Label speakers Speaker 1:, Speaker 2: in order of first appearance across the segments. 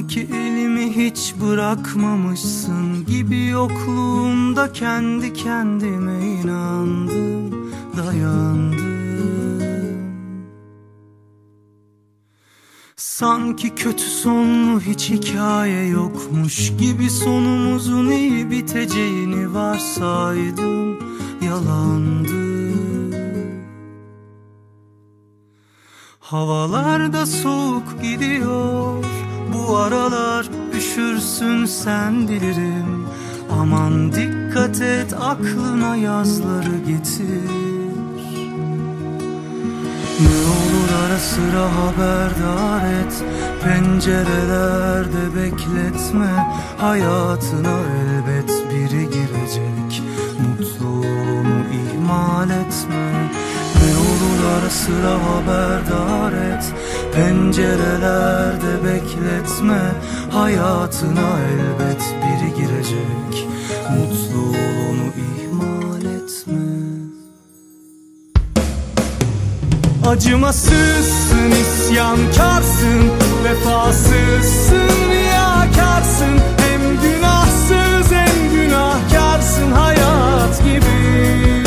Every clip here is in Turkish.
Speaker 1: Sanki elimi hiç bırakmamışsın gibi, yokluğumda kendi kendime inandım, dayandım. Sanki kötü sonlu hiç hikaye yokmuş gibi, sonumuzun iyi biteceğini varsaydım, yalandı. Havalarda soğuk gidiyor bu aralar, üşürsün sen dilerim. Aman dikkat et, aklına yazları getir. Ne olur ara sıra haberdar et, pencerelerde bekletme. Hayatına elbet biri girecek, mutluluğunu ihmal etme. Ne olur ara sıra haberdar et, pencerelerde bekletme. Hayatına elbet biri girecek, mutluluğunu ihmal etme. Acımasızsın, isyankarsın, vefasızsın, riyakarsın. Hem günahsız hem günahkarsın, hayat gibi.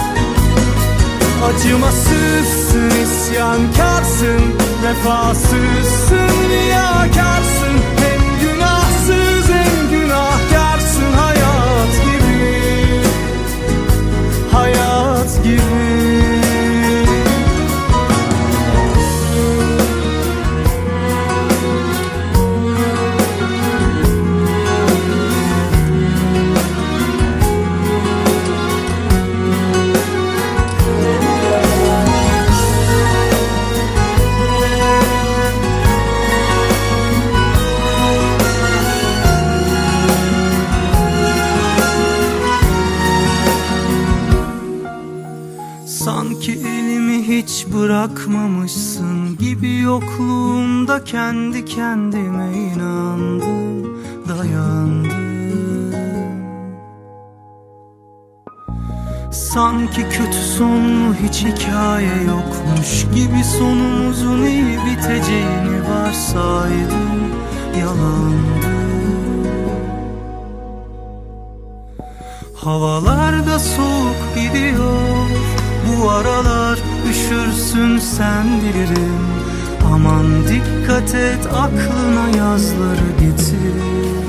Speaker 1: Acımasızsın, isyankarsın, vefasızsın, riyakarsın. Hem günahsız hem günahkarsın, hayat gibi. Hayat gibi. Sanki elimi hiç bırakmamışsın gibi, yokluğumda kendi kendime inandım, dayandım. Sanki kötü sonlu hiç hikaye yokmuş gibi, sonumuzun iyi biteceğini varsaydım, yalandı. Havalarda soğuk gidiyor bu aralar, üşürsün sen dilerim. Aman dikkat et, aklına yazları getir.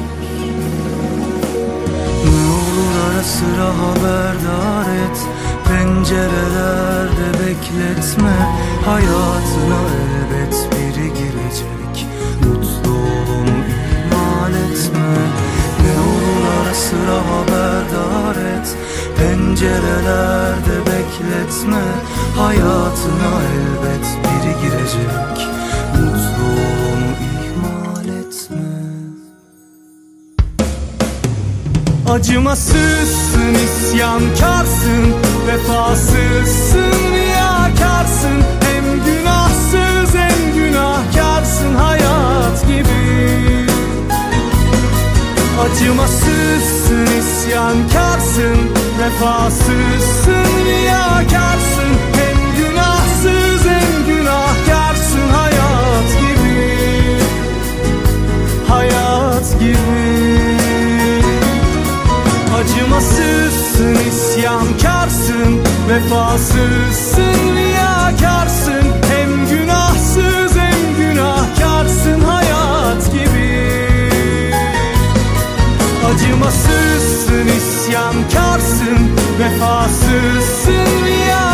Speaker 1: Ne olur ara sıra haberdar et, pencerelerde bekletme. Hayatına elbet biri girecek, mutluluğunu ihmal etme. Ne olur ara sıra haberdar et, pencerelerde bekletme. Hayatına elbet biri girecek, mutluluğunu ihmal etme. Acımasızsın, isyankarsın, vefasızsın, riyakarsın. Hem günahsız hem günahkarsın, hayat gibi. Acımasızsın, isyankarsın, vefasızsın, riyakarsın. Hem günahsız hem günahkarsın, hayat gibi. Hayat gibi. Acımasızsın, isyankarsın, vefasızsın, riyakarsın. Hem günahsız hem günahkarsın, hayat gibi. Acımasızsın, isyankarsın, vefasızsın, riyakarsın.